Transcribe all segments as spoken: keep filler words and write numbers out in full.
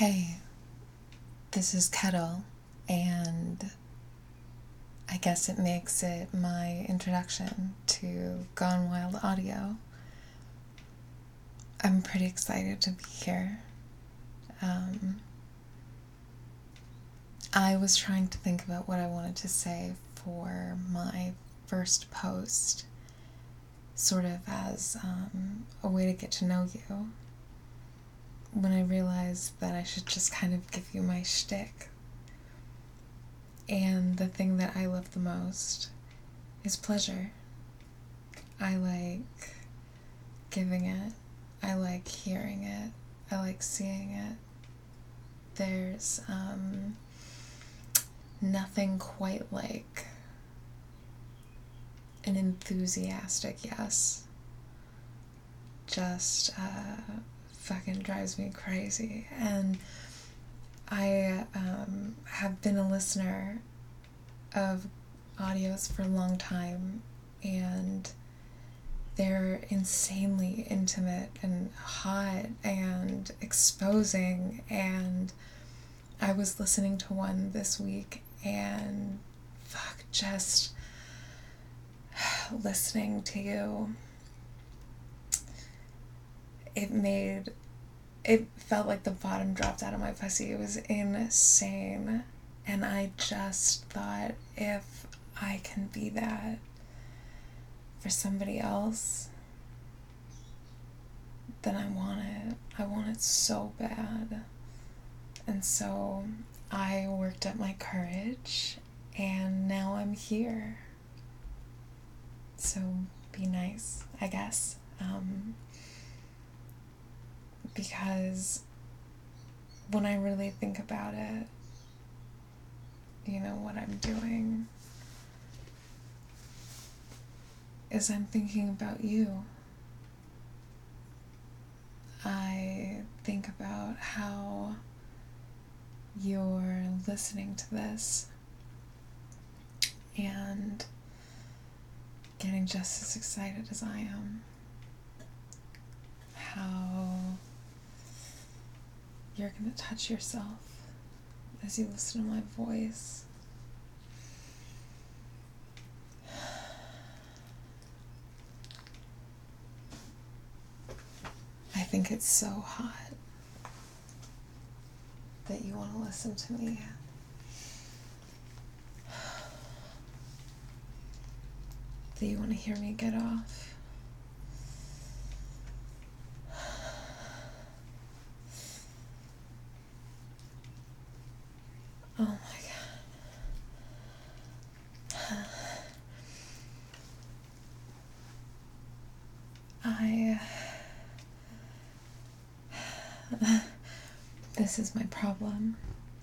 Hey, this is Kettle, and I guess it makes it my introduction to Gone Wild Audio. I'm pretty excited to be here. Um, I was trying to think about what I wanted to say for my first post, sort of as um, a way to get to know you, when I realized that I should just kind of give you my shtick. And the thing that I love the most is pleasure. I like giving it. I like hearing it. I like seeing it. There's um, nothing quite like an enthusiastic yes. Just uh, fucking drives me crazy. And I um, have been a listener of audios for a long time, and they're insanely intimate and hot and exposing. And I was listening to one this week, and fuck, just listening to you, it made it felt like the bottom dropped out of my pussy. It was insane. And I just thought, if I can be that for somebody else, then I want it. I want it so bad. And so I worked up my courage, and now I'm here. So be nice, I guess. Um, because when I really think about it, you know, what I'm doing is I'm thinking about you. I think about how you're listening to this and getting just as excited as I am. How you're going to touch yourself as you listen to my voice. I think it's so hot that you want to listen to me. That you want to hear me get off. Oh my God. I... This is my problem,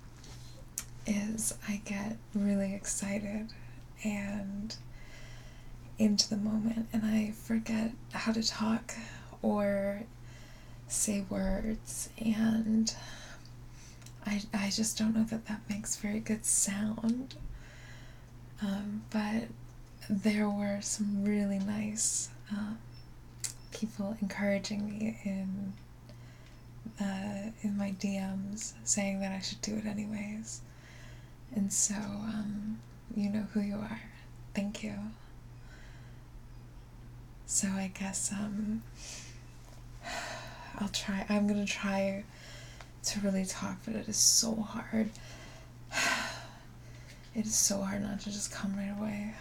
is I get really excited and into the moment, and I forget how to talk or say words, and I, I just don't know that that makes very good sound. Um, but there were some really nice uh, people encouraging me in uh, in my D Ms, saying that I should do it anyways. And so, um, you know who you are. Thank you. So I guess um, I'll try. I'm gonna try to really talk, but it is so hard. It is so hard not to just come right away.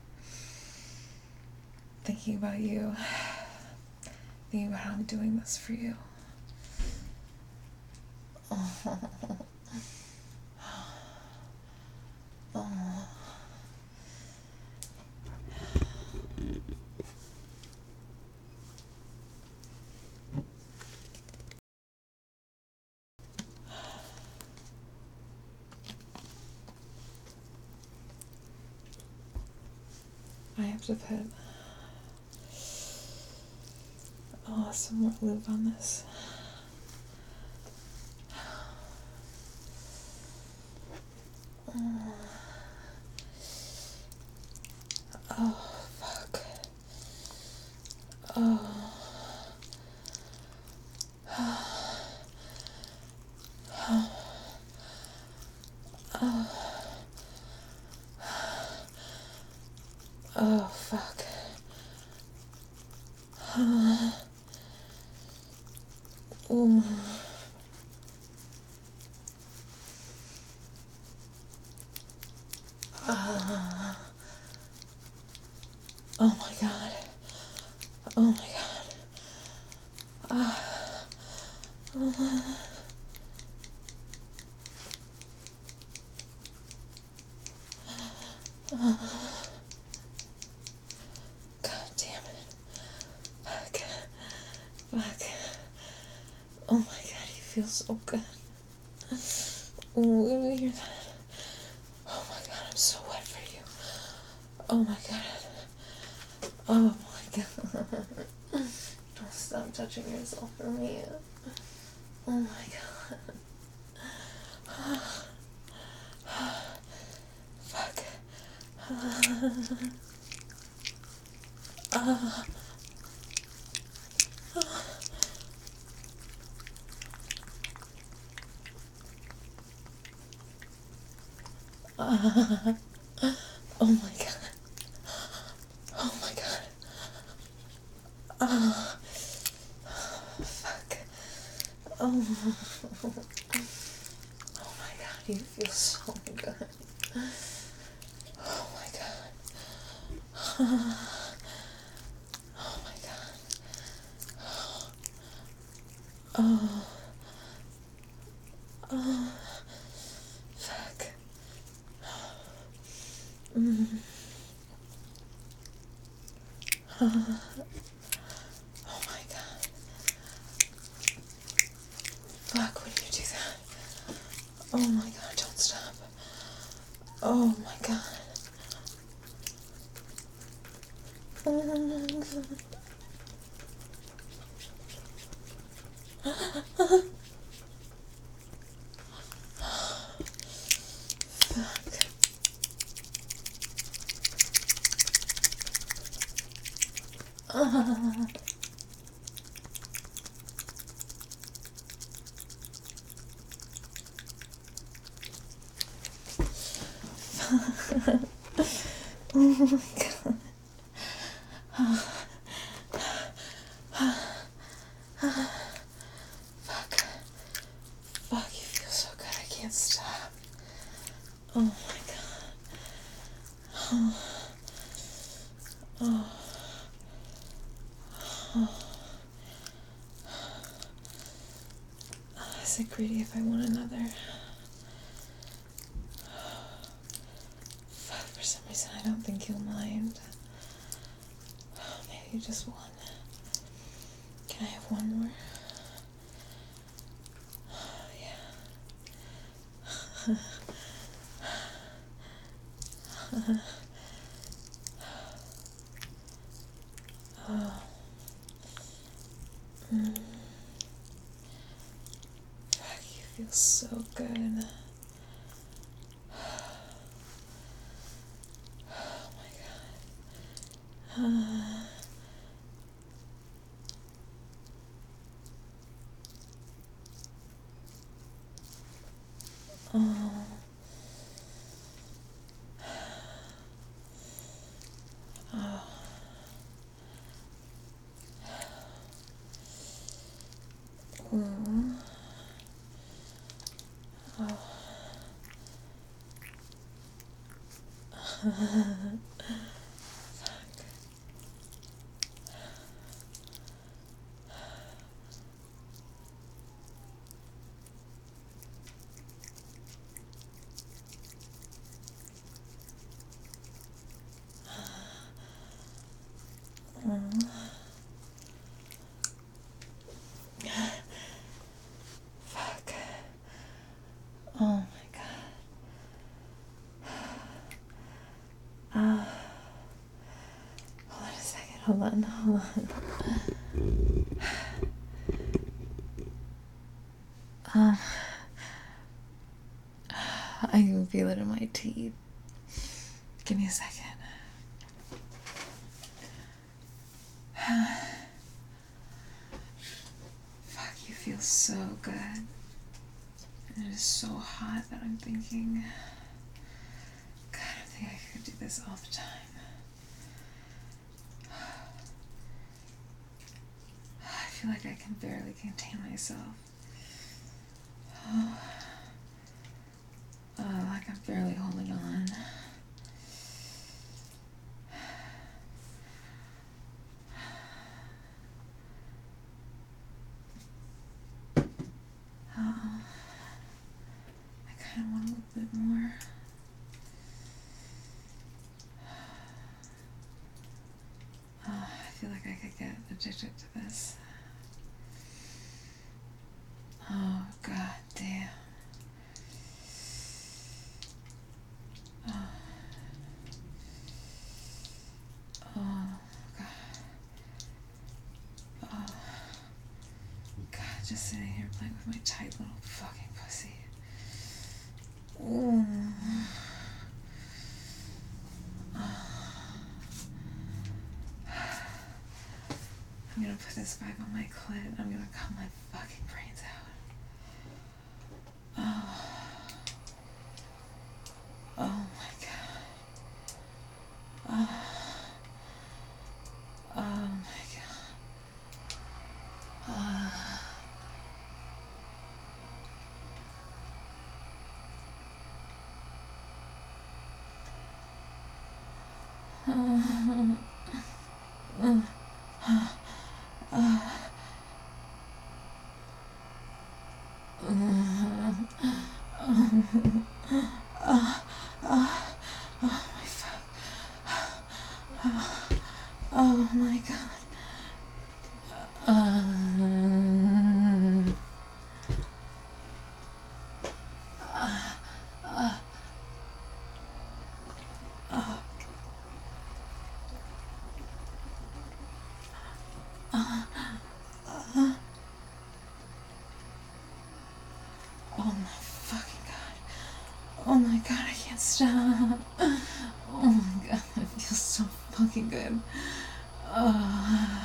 Thinking about you. Thinking about how I'm doing this for you. Oh. Oh. I have to put oh, some more lube on this. Oh, oh fuck. Oh. Ooh. Uh, oh my god. Oh my god. Uh, uh, uh, God damn it. Fuck. Fuck. Oh my god, you feel so good. Ooh, let me hear that. Oh my god, I'm so wet for you. Oh my god. Oh my god. Don't stop touching yourself for me. Oh my god. Fuck. Uh, uh, oh my god. Oh my god. Oh, fuck. Oh. Oh my god, you feel so good. Oh my god. Oh my god. Oh. Oh. Fuck. Mm. Oh. Oh my god. Fuck, when you do that. Oh my god, don't stop. Oh my god. Oh my god. Fuck. Uh. Oh my god. Fuck. Fuck, you feel so good. I can't stop. Oh my god. Oh. Oh. Oh. Is it greedy if I want another? Fuck, for some reason I don't think you'll mind. Maybe just one. Can I have one more? Oh, yeah. Oh. Mm. Fuck, you feel so good. Oh my god. Uh. Oh. Oh. Ooh. Oh. Mm. Fuck. Oh my god. Uh, hold on a second. Hold on. Hold on. Um, I can feel it in my teeth. Give me a second. Fuck, you feel so good. And it is so hot that I'm thinking, God, I think I could do this all the time. I feel like I can barely contain myself. Oh, oh like I'm barely holding on. Oh, I kind of want a little bit more. Oh, I feel like I could get addicted to this. Oh, god damn. Oh, oh god. Oh, god, just sitting here playing with my tight little fucking pussy. Ooh. I'm gonna put this vibe on my clit. I'm gonna cut my fucking brains out. Oh. Oh my god. Oh. Oh my god. Oh. Oh. Oh. Oh. Oh my god. Um, uh, uh, uh, uh, uh, oh my fucking god. Oh my god, I can't stop. Oh my god, it feels so fucking good. Uh,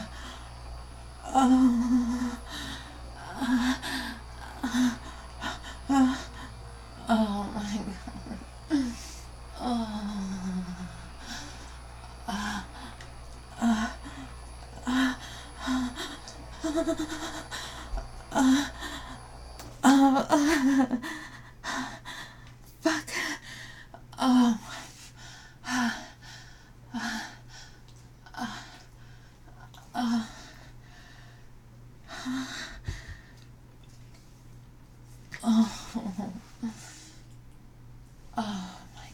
oh, uh, uh, uh, oh my god. Oh, uh, uh, uh, uh, uh, uh, fuck. Oh, uh, uh, uh, uh, oh, oh my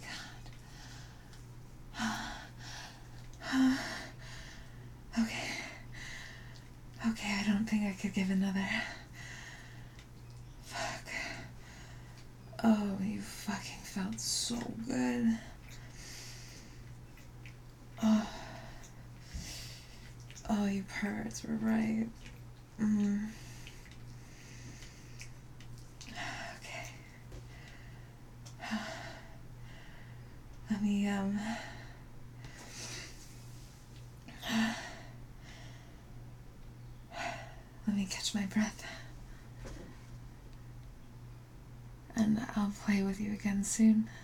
god. Okay. Okay, I don't think I could give another. Fuck. Oh, you fucking felt so good. Oh. Oh, you perverts were right. Mm. Okay. Let me, um... Let me catch my breath. And I'll play with you again soon.